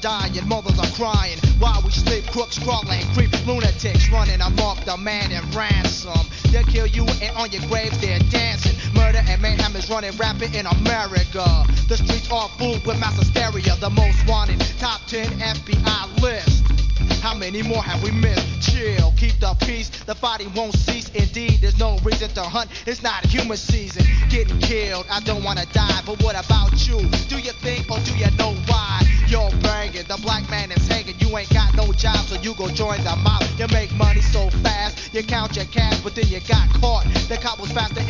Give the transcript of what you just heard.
dying, mothers are crying. While we sleep, crooks crawling, creep lunatics running amok, demanding ransom. They'll kill you and on your grave they're dancing. Murder and mayhem is running rampant in America. The streets are full with mass hysteria. The most wanted, top 10 FBI list. How many more have we missed? Chill, keep the peace, the fighting won't cease. Indeed, there's no reason to hunt, it's not human season. Getting killed, I don't wanna die, but what about you? Do you think or do you know why? You're banging, the black man is hanging. You ain't got no job, so you go join the mob. You make money so fast, you count your cash, but then you got caught. The cop was faster